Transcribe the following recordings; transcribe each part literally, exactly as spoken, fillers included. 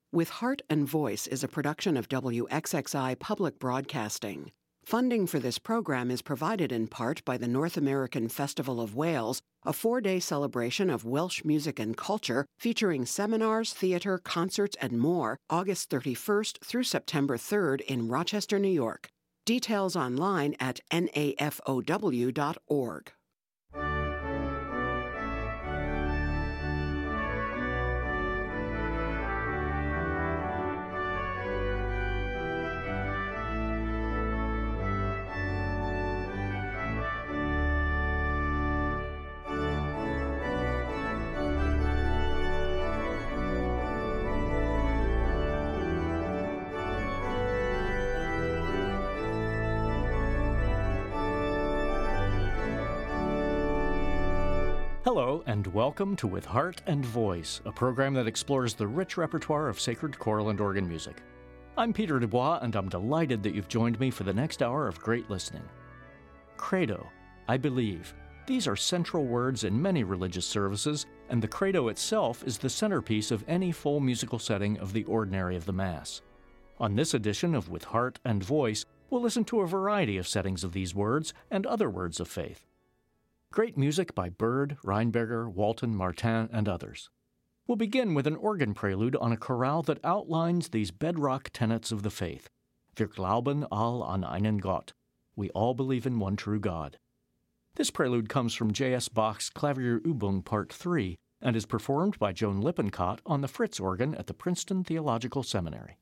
With Heart and Voice is a production of W X X I Public Broadcasting. Funding for this program is provided in part by the North American Festival of Wales, a four-day celebration of Welsh music and culture featuring seminars, theater, concerts, and more, August thirty-first through September third in Rochester, New York. Details online at N A F O W dot org. Hello, and welcome to With Heart and Voice, a program that explores the rich repertoire of sacred choral and organ music. I'm Peter Dubois, and I'm delighted that you've joined me for the next hour of great listening. Credo, I believe. These are central words in many religious services, and the credo itself is the centerpiece of any full musical setting of the ordinary of the Mass. On this edition of With Heart and Voice, we'll listen to a variety of settings of these words and other words of faith. Great music by Bird, Reinberger, Walton, Martin, and others. We'll begin with an organ prelude on a chorale that outlines these bedrock tenets of the faith. Wir glauben all an einen Gott. We all believe in one true God. This prelude comes from J S Bach's Klavierübung Part three and is performed by Joan Lippincott on the Fritz organ at the Princeton Theological Seminary.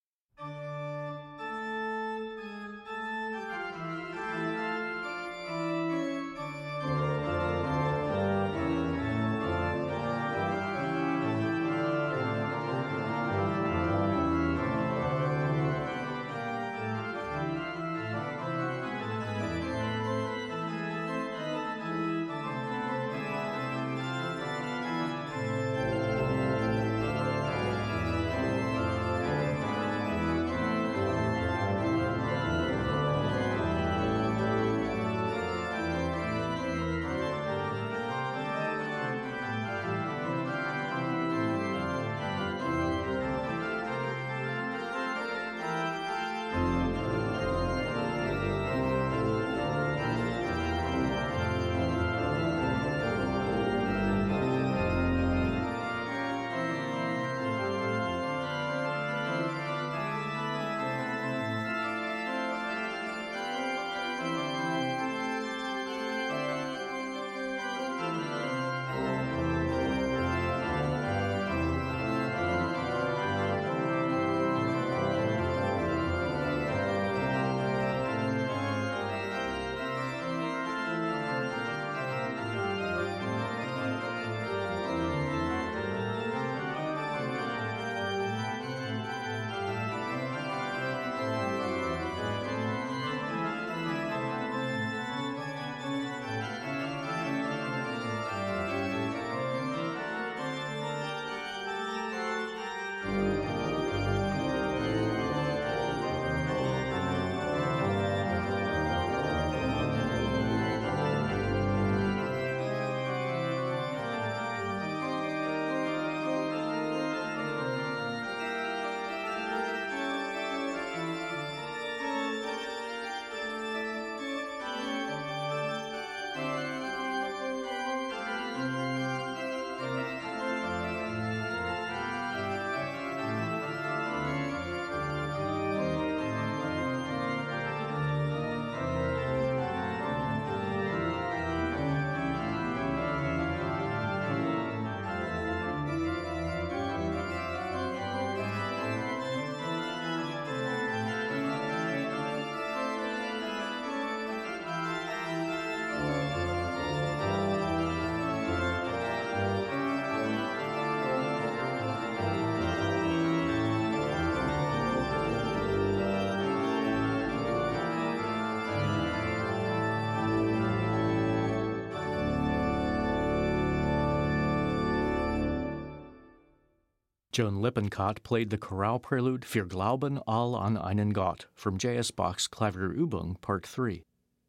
Joan Lippincott played the chorale prelude Wir glauben all an einen Gott from J S Bach's Klavierübung Part three.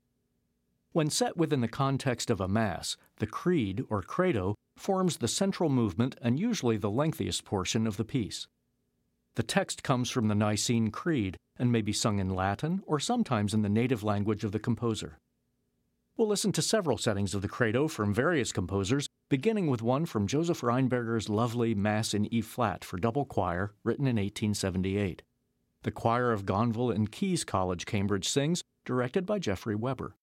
When set within the context of a Mass, the Creed, or Credo, forms the central movement and usually the lengthiest portion of the piece. The text comes from the Nicene Creed and may be sung in Latin or sometimes in the native language of the composer. We'll listen to several settings of the Credo from various composers, beginning with one from Joseph Rheinberger's lovely Mass in E-flat for double choir, written in eighteen seventy-eight. The choir of Gonville and Caius College, Cambridge sings, directed by Jeffrey Weber.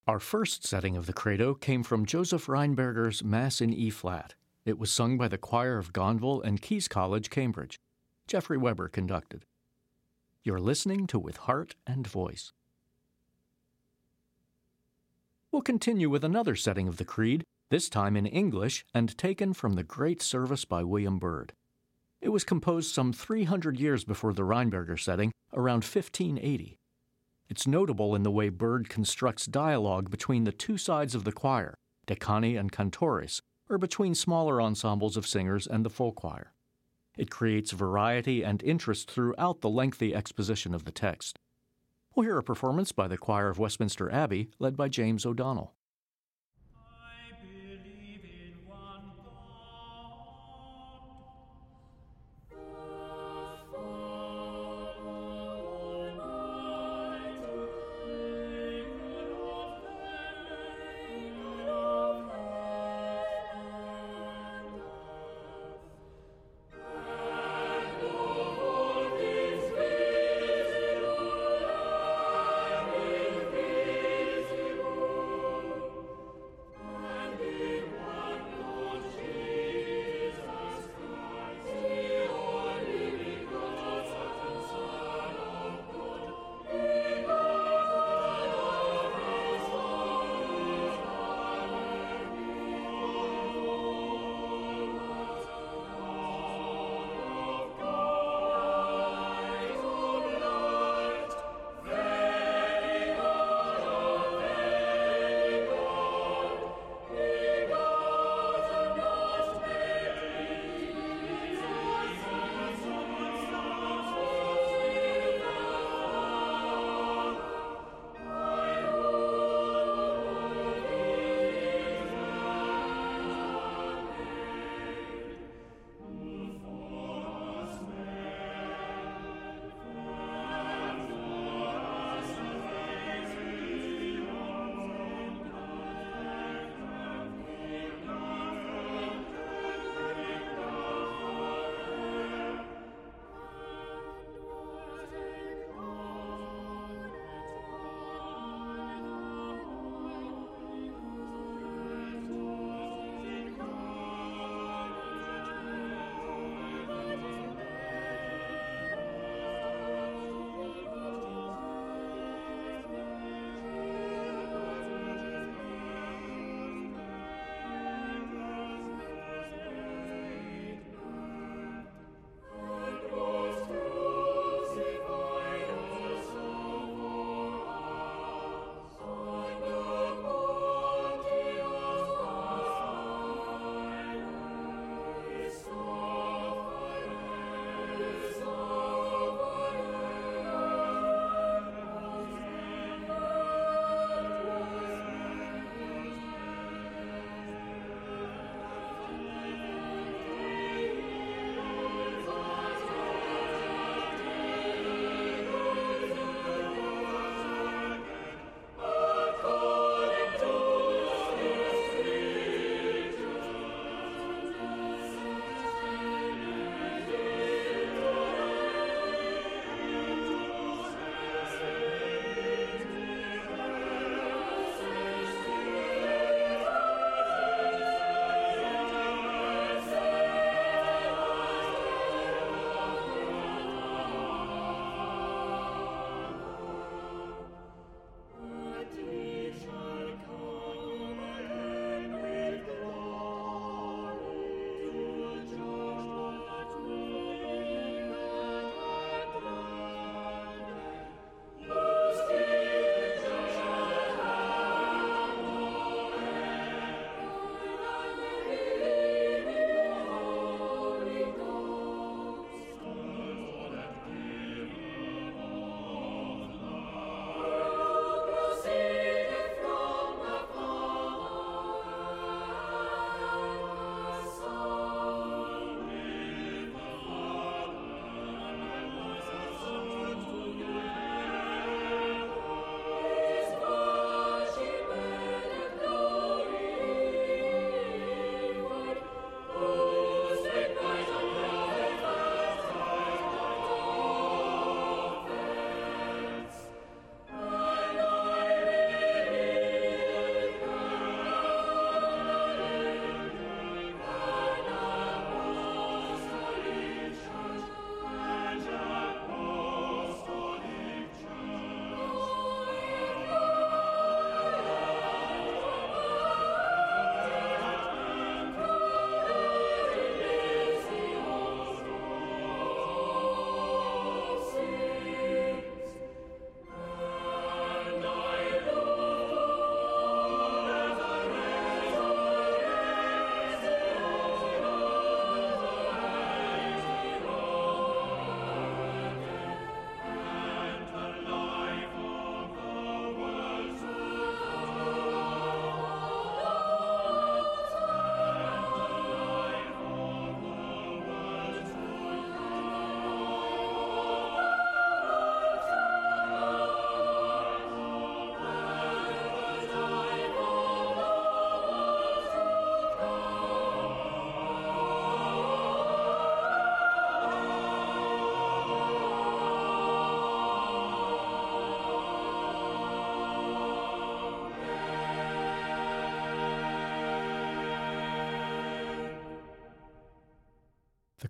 Our first setting of the Credo came from Joseph Reinberger's Mass in E-flat. It was sung by the choir of Gonville and Caius College, Cambridge. Jeffrey Weber conducted. You're listening to With Heart and Voice. We'll continue with another setting of the Creed, this time in English and taken from the Great Service by William Byrd. It was composed some three hundred years before the Reinberger setting, around fifteen eighty. It's notable in the way Byrd constructs dialogue between the two sides of the choir, decani and cantores, or between smaller ensembles of singers and the full choir. It creates variety and interest throughout the lengthy exposition of the text. We'll hear a performance by the choir of Westminster Abbey, led by James O'Donnell.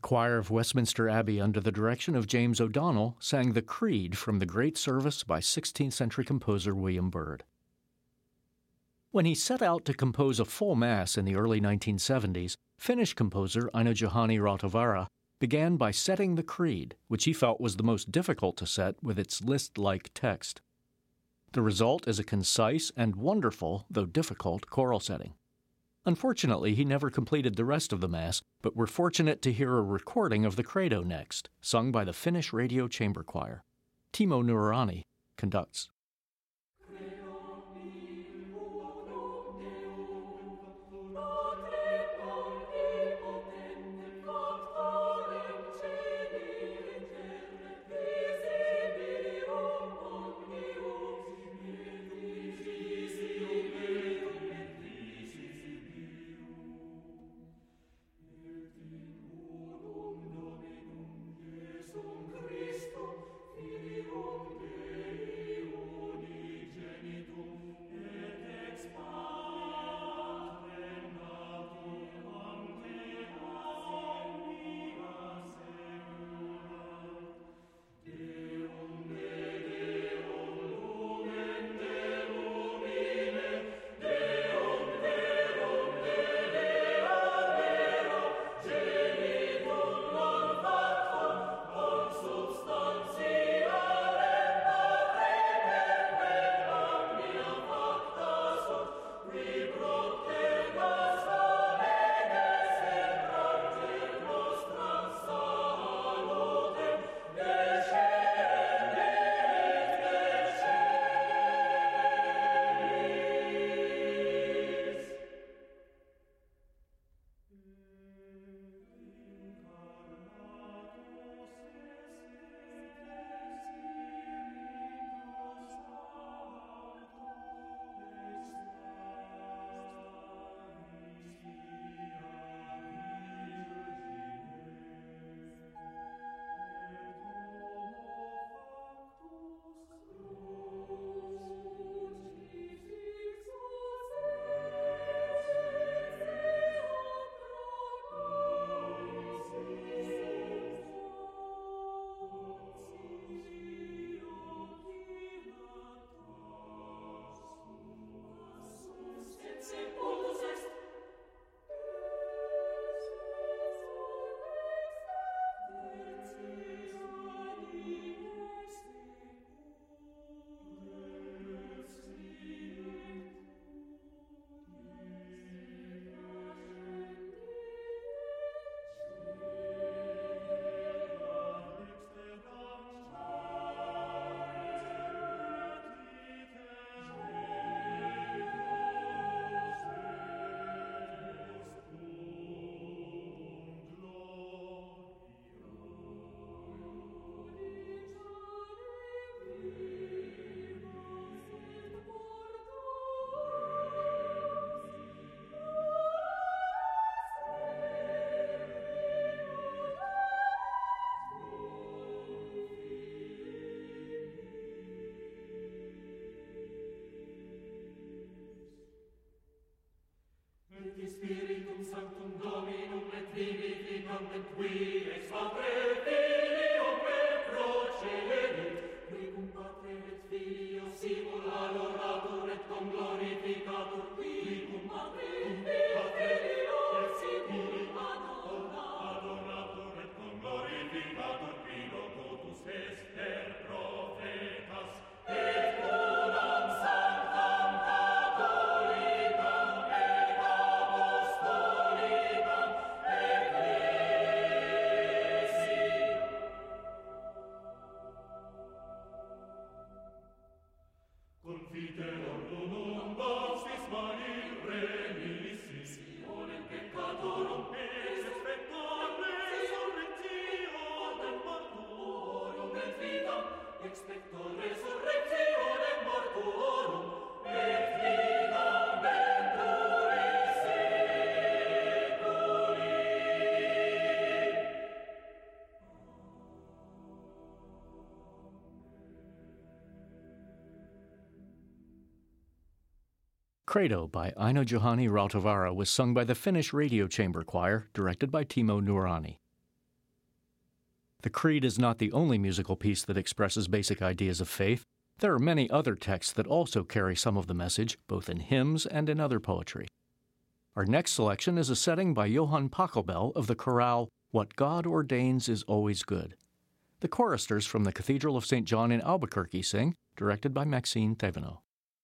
choir of Westminster Abbey under the direction of James O'Donnell sang the Creed from the great service by sixteenth century composer William Byrd. When he set out to compose a full Mass in the early nineteen seventies, Finnish composer Aino Juhani Rautavaara began by setting the Creed, which he felt was the most difficult to set with its list-like text. The result is a concise and wonderful, though difficult, choral setting. Unfortunately, he never completed the rest of the Mass, but we're fortunate to hear a recording of the Credo next, sung by the Finnish Radio Chamber Choir. Timo Nuorani conducts. Spiritum Sanctum Dominum et vivificam et qui ex Patre Filio et procedet, qui cum Patre et Filio simul adoratur et cum glorificatur, qui cum Patre et Filio simul adoratur et cum glorificatur, qui locutus est per prophetas et unam sanctam catholicam et apostolicam ecclesiam. Confiteor unum baptis mani remissis, sionem peccatorum ex expector resurrectionem mortuorum et vitam, expector resurrectionem mortuorum et vitam venturis seculi. Credo by Aino Juhani Rautavaara was sung by the Finnish Radio Chamber Choir, directed by Timo Nuorani. The Creed is not the only musical piece that expresses basic ideas of faith. There are many other texts that also carry some of the message, both in hymns and in other poetry. Our next selection is a setting by Johann Pachelbel of the chorale What God Ordains is Always Good. The choristers from the Cathedral of Saint John in Albuquerque sing, directed by Maxine Thévenot.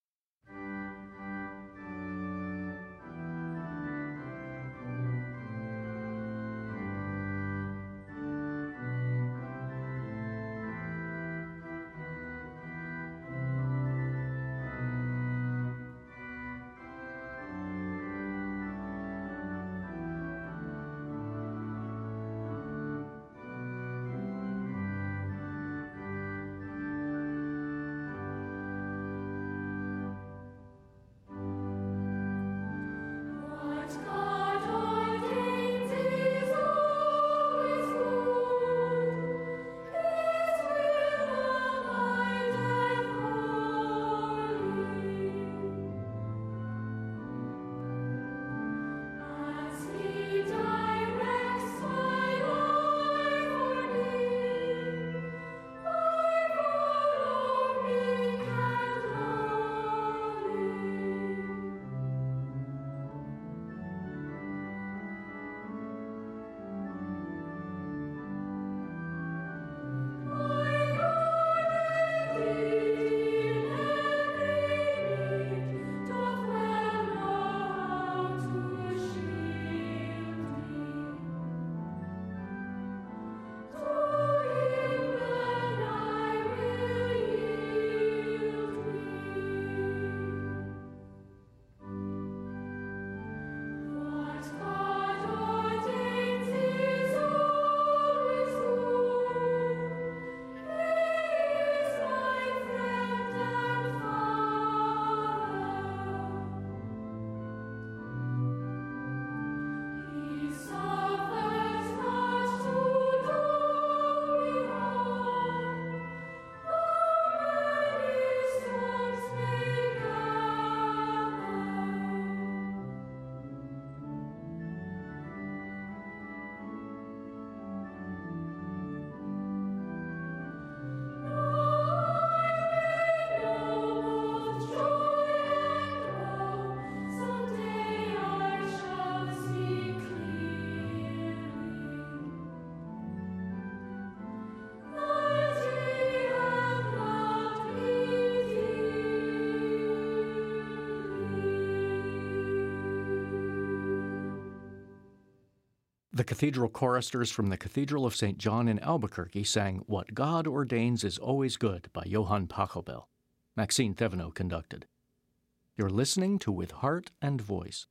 The cathedral choristers from the Cathedral of Saint John in Albuquerque sang What God Ordains is Always Good by Johann Pachelbel. Maxine Thévenot conducted. You're listening to With Heart and Voice.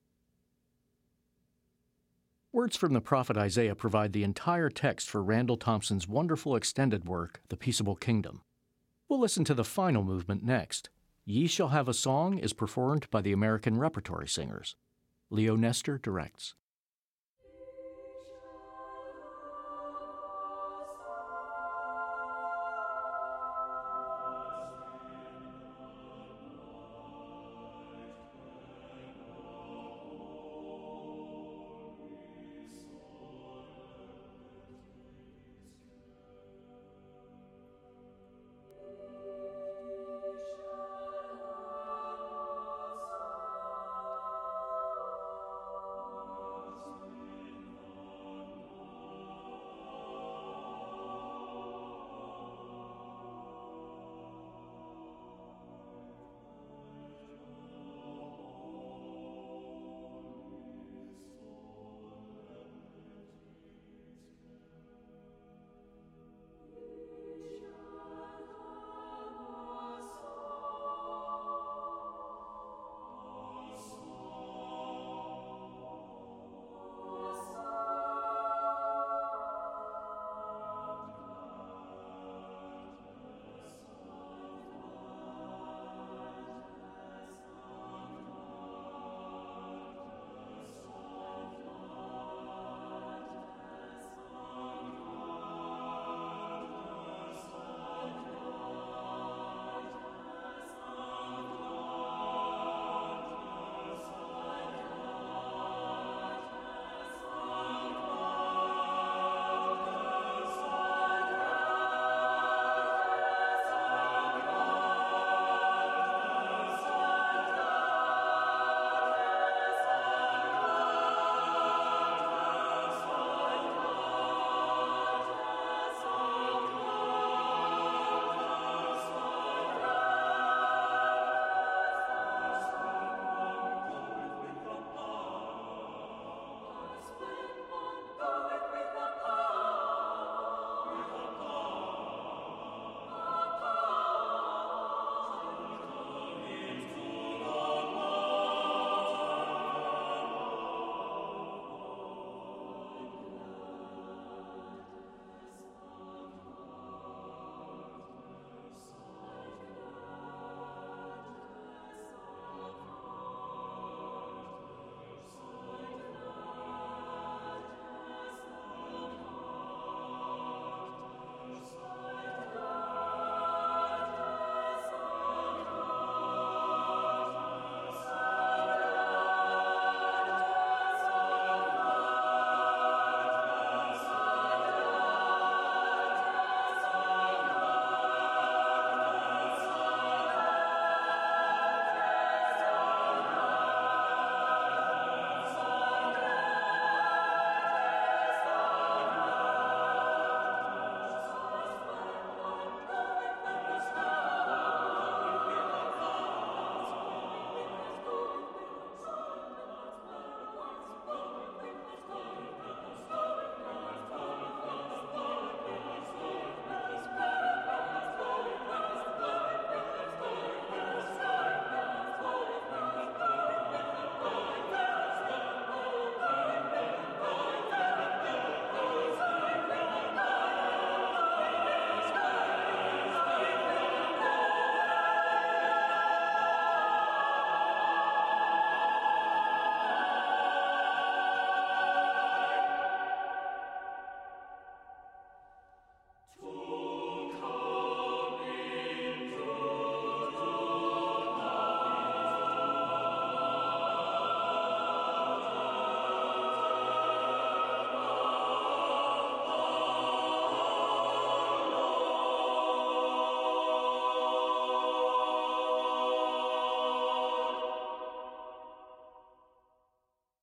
Words from the prophet Isaiah provide the entire text for Randall Thompson's wonderful extended work, The Peaceable Kingdom. We'll listen to the final movement next. Ye Shall Have a Song is performed by the American Repertory Singers. Leo Nestor directs. Shall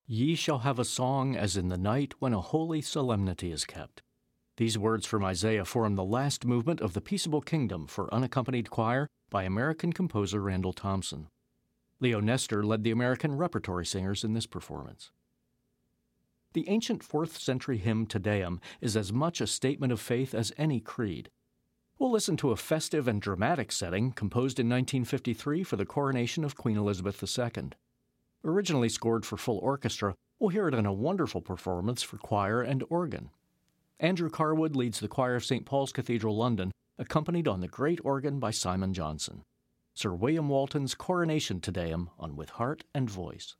Ye shall have a song as in the night when a holy solemnity is kept. These words from Isaiah form the last movement of the Peaceable Kingdom for unaccompanied choir by American composer Randall Thompson. Leo Nestor led the American repertory singers in this performance. The ancient fourth century hymn Te Deum is as much a statement of faith as any creed. We'll listen to a festive and dramatic setting composed in nineteen fifty-three for the coronation of Queen Elizabeth the Second. Originally scored for full orchestra, we'll hear it in a wonderful performance for choir and organ. Andrew Carwood leads the choir of Saint Paul's Cathedral, London, accompanied on the great organ by Simon Johnson. Sir William Walton's Coronation Te Deum on With Heart and Voice.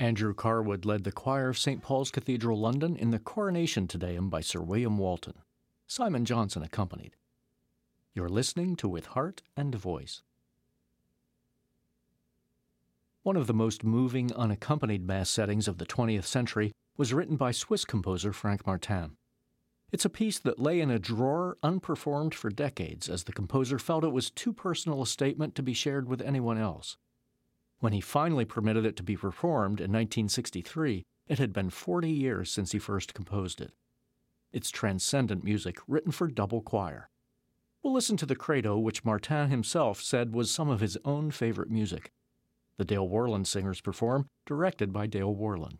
Andrew Carwood led the choir of Saint Paul's Cathedral, London, in the Coronation Te Deum by Sir William Walton. Simon Johnson accompanied. You're listening to With Heart and Voice. One of the most moving, unaccompanied Mass settings of the twentieth century was written by Swiss composer Frank Martin. It's a piece that lay in a drawer unperformed for decades, as the composer felt it was too personal a statement to be shared with anyone else. When he finally permitted it to be performed in nineteen sixty-three, it had been forty years since he first composed it. It's transcendent music written for double choir. We'll listen to the credo, which Martin himself said was some of his own favorite music. The Dale Worland singers perform, directed by Dale Worland.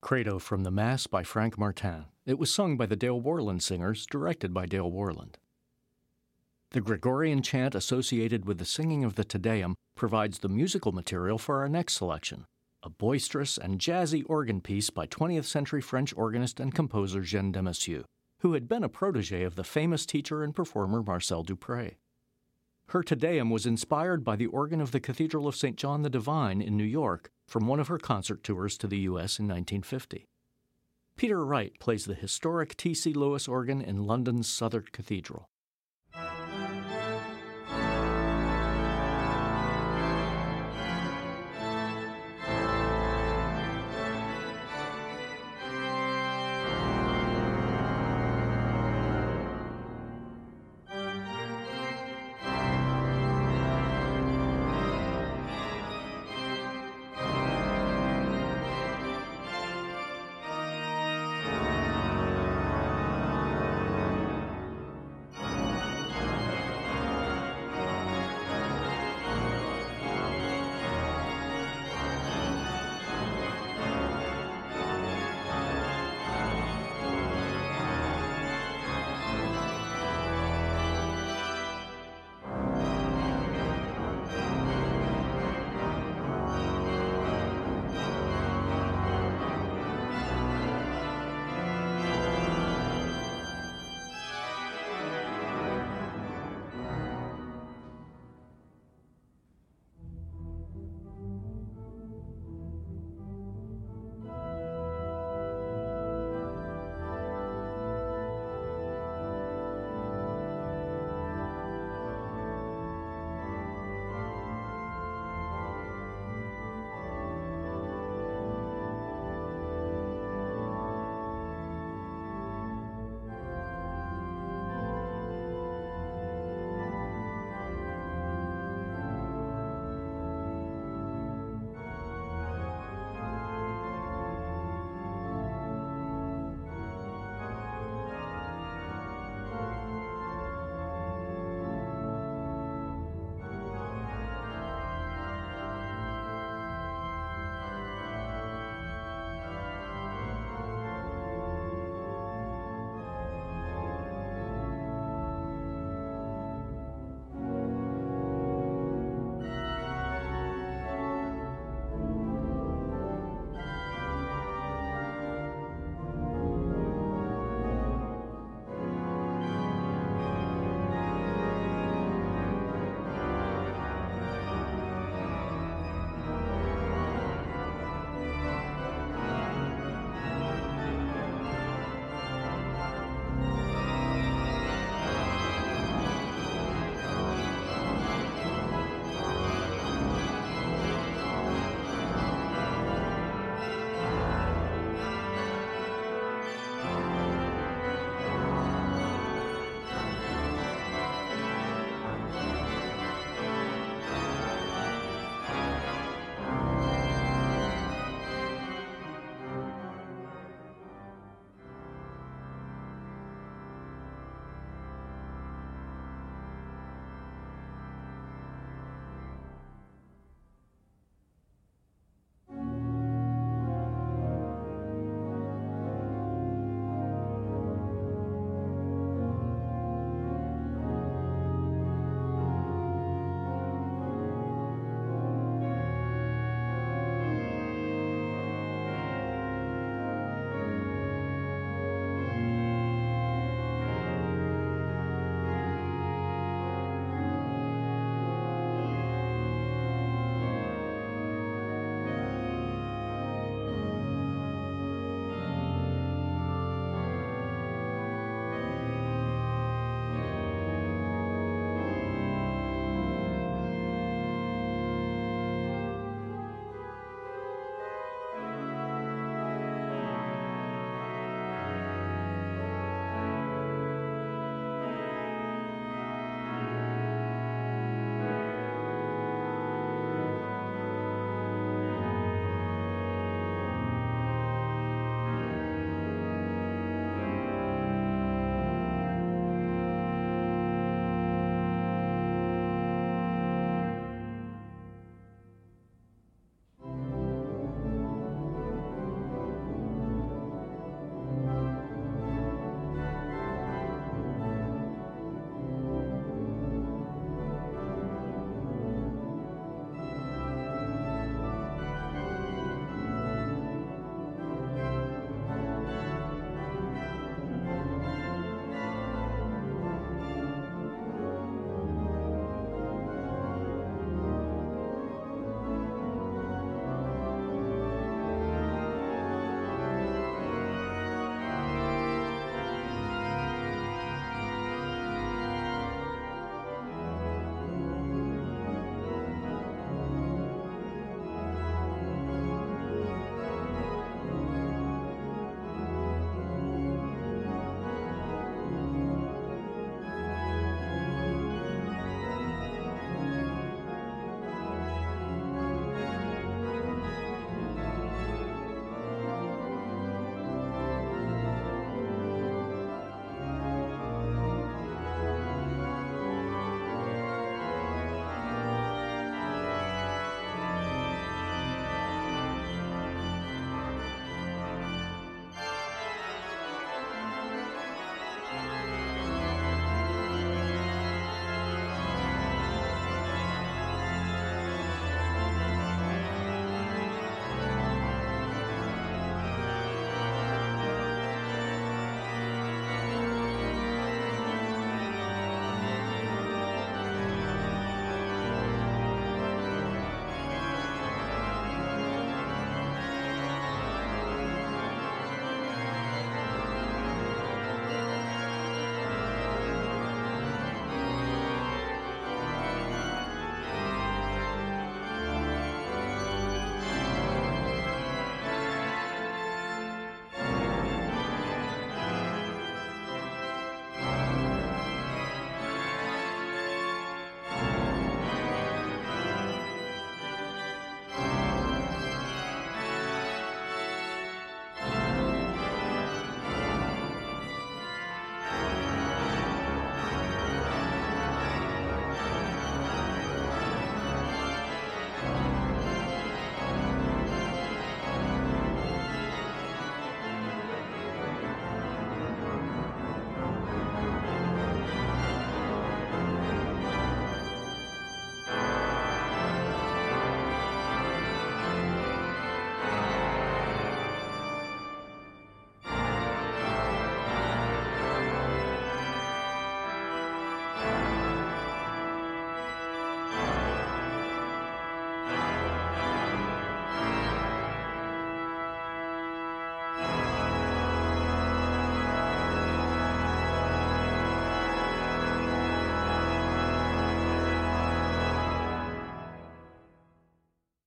Credo from the Mass by Frank Martin. It was sung by the Dale Worland Singers, directed by Dale Worland. The Gregorian chant associated with the singing of the Te Deum provides the musical material for our next selection, a boisterous and jazzy organ piece by twentieth century French organist and composer Jeanne Damasio, who had been a protege of the famous teacher and performer Marcel Dupré. Her Te Deum was inspired by the organ of the Cathedral of Saint John the Divine in New York from one of her concert tours to the U S in nineteen fifty. Peter Wright plays the historic T C Lewis organ in London's Southwark Cathedral.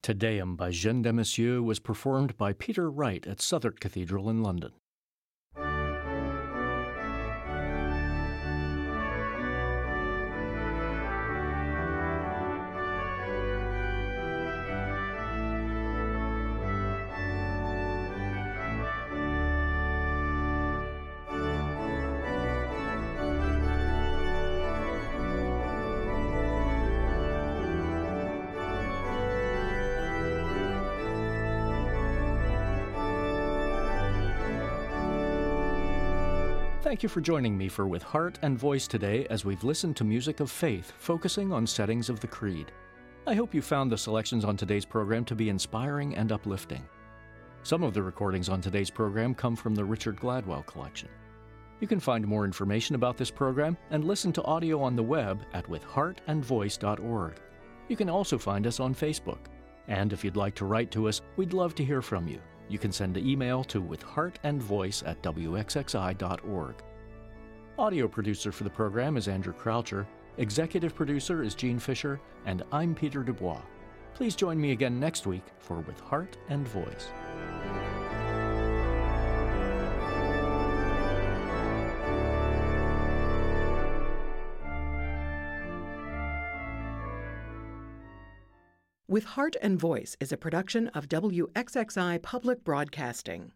Te Deum by Jean Demessieux was performed by Peter Wright at Southwark Cathedral in London. Thank you for joining me for With Heart and Voice today as we've listened to music of faith focusing on settings of the Creed. I hope you found the selections on today's program to be inspiring and uplifting. Some of the recordings on today's program come from the Richard Gladwell collection. You can find more information about this program and listen to audio on the web at with heart and voice dot org. You can also find us on Facebook. And if you'd like to write to us, we'd love to hear from you. You can send an email to withheartandvoice at w x x i dot org. Audio producer for the program is Andrew Croucher, executive producer is Gene Fisher, and I'm Peter Dubois. Please join me again next week for With Heart and Voice. With Heart and Voice is a production of W X X I Public Broadcasting.